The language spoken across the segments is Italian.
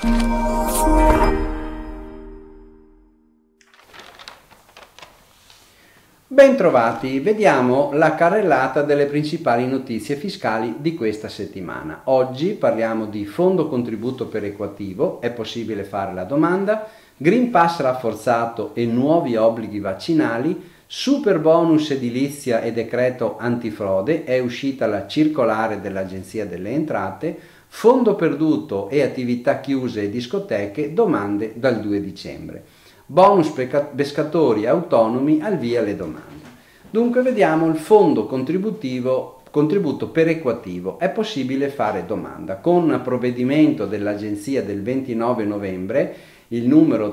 Bentrovati, vediamo la carrellata delle principali notizie fiscali di questa settimana. Oggi parliamo di fondo contributo perequativo, è possibile fare la domanda, Green Pass rafforzato e nuovi obblighi vaccinali, super bonus edilizia e decreto antifrode, è uscita la circolare dell'Agenzia delle Entrate, fondo perduto e attività chiuse e discoteche, domande dal 2 dicembre. Bonus pescatori autonomi, al via le domande. Dunque vediamo il fondo contributo perequativo. È possibile fare domanda. Con provvedimento dell'Agenzia del 29 novembre, il numero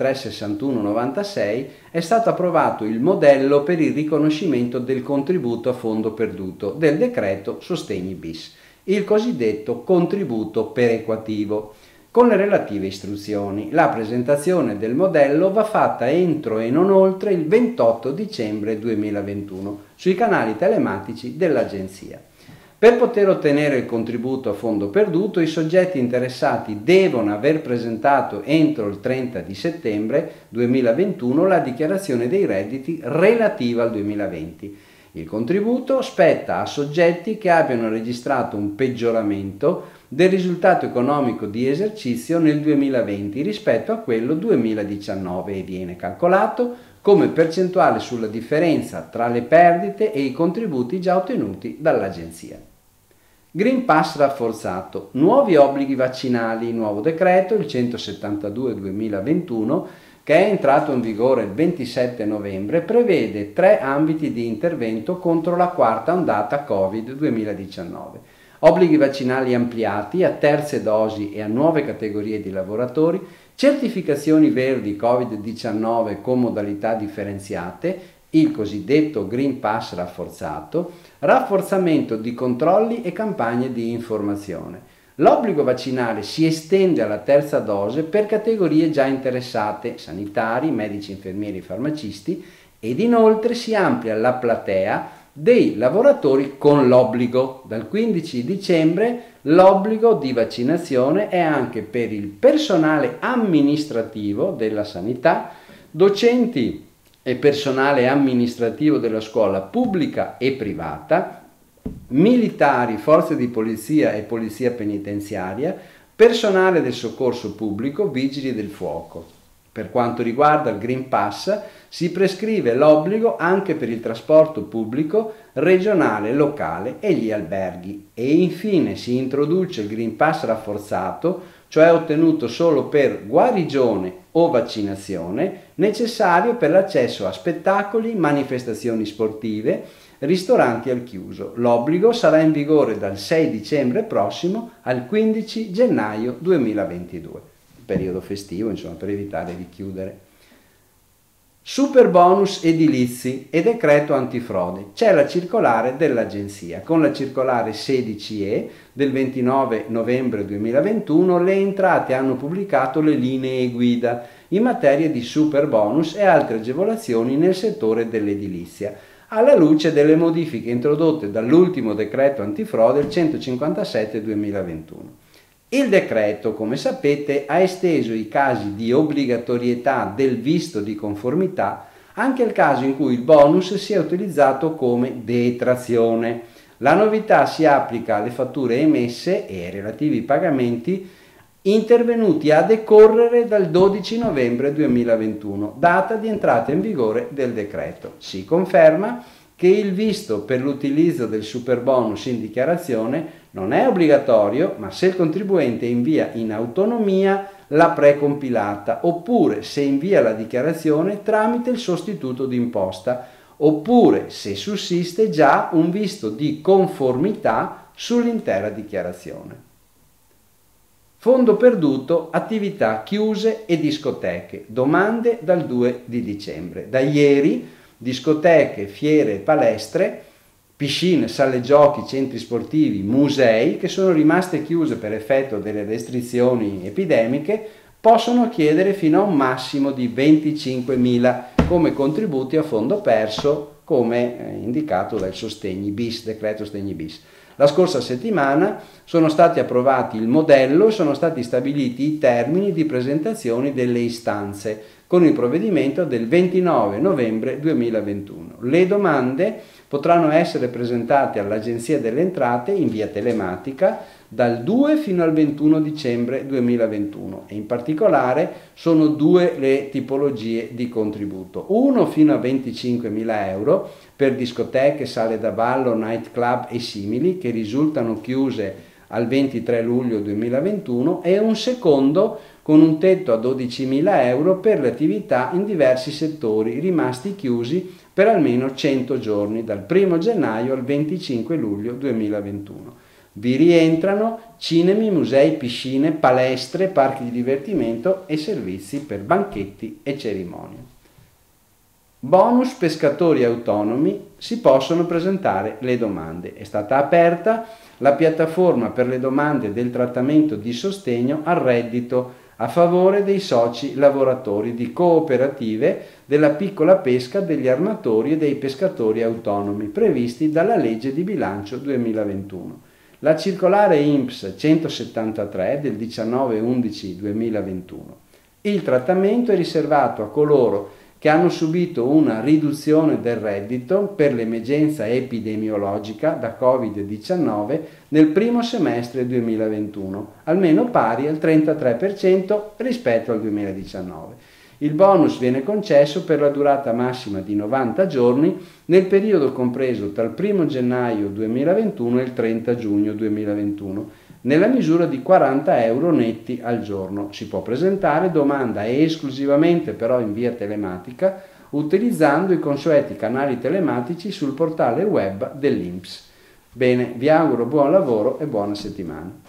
336196, è stato approvato il modello per il riconoscimento del contributo a fondo perduto del decreto Sostegni bis, il cosiddetto contributo perequativo. Con le relative istruzioni, la presentazione del modello va fatta entro e non oltre il 28 dicembre 2021 sui canali telematici dell'Agenzia. Per poter ottenere il contributo a fondo perduto, i soggetti interessati devono aver presentato entro il 30 di settembre 2021 la dichiarazione dei redditi relativa al 2020. Il contributo spetta a soggetti che abbiano registrato un peggioramento del risultato economico di esercizio nel 2020 rispetto a quello 2019 e viene calcolato come percentuale sulla differenza tra le perdite e i contributi già ottenuti dall'Agenzia. Green Pass rafforzato, nuovi obblighi vaccinali, nuovo decreto, il 172/2021, che è entrato in vigore il 27 novembre, prevede 3 ambiti di intervento contro la quarta ondata Covid 2019. Obblighi vaccinali ampliati a terze dosi e a nuove categorie di lavoratori, certificazioni verdi Covid-19 con modalità differenziate, il cosiddetto Green Pass rafforzato, rafforzamento di controlli e campagne di informazione. L'obbligo vaccinale si estende alla terza dose per categorie già interessate, sanitari, medici, infermieri, farmacisti, ed inoltre si amplia la platea dei lavoratori con l'obbligo. Dal 15 dicembre l'obbligo di vaccinazione è anche per il personale amministrativo della sanità, docenti e personale amministrativo della scuola pubblica e privata, militari, forze di polizia e polizia penitenziaria, personale del soccorso pubblico, vigili del fuoco. Per quanto riguarda il Green Pass, si prescrive l'obbligo anche per il trasporto pubblico regionale, locale e gli alberghi. E infine si introduce il Green Pass rafforzato, cioè ottenuto solo per guarigione o vaccinazione, necessario per l'accesso a spettacoli, manifestazioni sportive, ristoranti al chiuso. L'obbligo sarà in vigore dal 6 dicembre prossimo al 15 gennaio 2022, periodo festivo, insomma, per evitare di chiudere. Super bonus edilizi e decreto antifrode. C'è la circolare dell'Agenzia. Con la circolare 16E del 29 novembre 2021 le entrate hanno pubblicato le linee guida in materia di super bonus e altre agevolazioni nel settore dell'edilizia, alla luce delle modifiche introdotte dall'ultimo decreto antifrode, il 157/2021. Il decreto, come sapete, ha esteso i casi di obbligatorietà del visto di conformità anche al caso in cui il bonus sia utilizzato come detrazione. La novità si applica alle fatture emesse e ai relativi pagamenti intervenuti a decorrere dal 12 novembre 2021, data di entrata in vigore del decreto. Si conferma che il visto per l'utilizzo del superbonus in dichiarazione non è obbligatorio, ma se il contribuente invia in autonomia la precompilata, oppure se invia la dichiarazione tramite il sostituto d'imposta, oppure se sussiste già un visto di conformità sull'intera dichiarazione. Fondo perduto, attività chiuse e discoteche. Domande dal 2 di dicembre. Da ieri discoteche, fiere e palestre, piscine, sale giochi, centri sportivi, musei che sono rimaste chiuse per effetto delle restrizioni epidemiche possono chiedere fino a un massimo di 25.000 come contributi a fondo perso, come indicato dal Sostegni bis, decreto Sostegni bis. La scorsa settimana sono stati approvati il modello e sono stati stabiliti i termini di presentazione delle istanze con il provvedimento del 29 novembre 2021. Le domande potranno essere presentate all'Agenzia delle Entrate in via telematica dal 2 fino al 21 dicembre 2021 e in particolare sono due le tipologie di contributo. Uno fino a 25.000 euro per discoteche, sale da ballo, night club e simili che risultano chiuse al 23 luglio 2021 e un secondo con un tetto a 12.000 euro per le attività in diversi settori rimasti chiusi per almeno 100 giorni dal 1 gennaio al 25 luglio 2021. Vi rientrano cinemi, musei, piscine, palestre, parchi di divertimento e servizi per banchetti e cerimonie. Bonus pescatori autonomi, si possono presentare le domande. È stata aperta la piattaforma per le domande del trattamento di sostegno al reddito a favore dei soci lavoratori di cooperative della piccola pesca, degli armatori e dei pescatori autonomi previsti dalla legge di bilancio 2021. La circolare INPS 173 del 19/11/2021. Il trattamento è riservato a coloro che hanno subito una riduzione del reddito per l'emergenza epidemiologica da Covid-19 nel primo semestre 2021, almeno pari al 33% rispetto al 2019. Il bonus viene concesso per la durata massima di 90 giorni nel periodo compreso tra il 1 gennaio 2021 e il 30 giugno 2021, nella misura di 40 euro netti al giorno. Si può presentare domanda esclusivamente però in via telematica utilizzando i consueti canali telematici sul portale web dell'INPS. Bene, vi auguro buon lavoro e buona settimana.